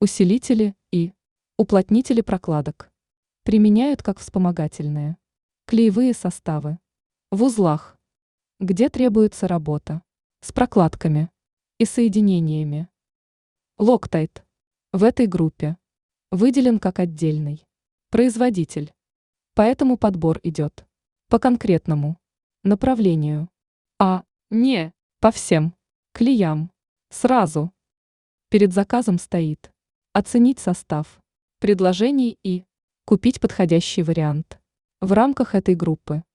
Усилители и уплотнители прокладок. Применяют как вспомогательные. Клеевые составы. В узлах, где требуется работа. С прокладками и соединениями. Loctite. В этой группе. Выделен как отдельный производитель. Поэтому подбор идет по конкретному направлению, а не по всем клеям сразу. Перед заказом стоит оценить состав предложений и купить подходящий вариант в рамках этой группы.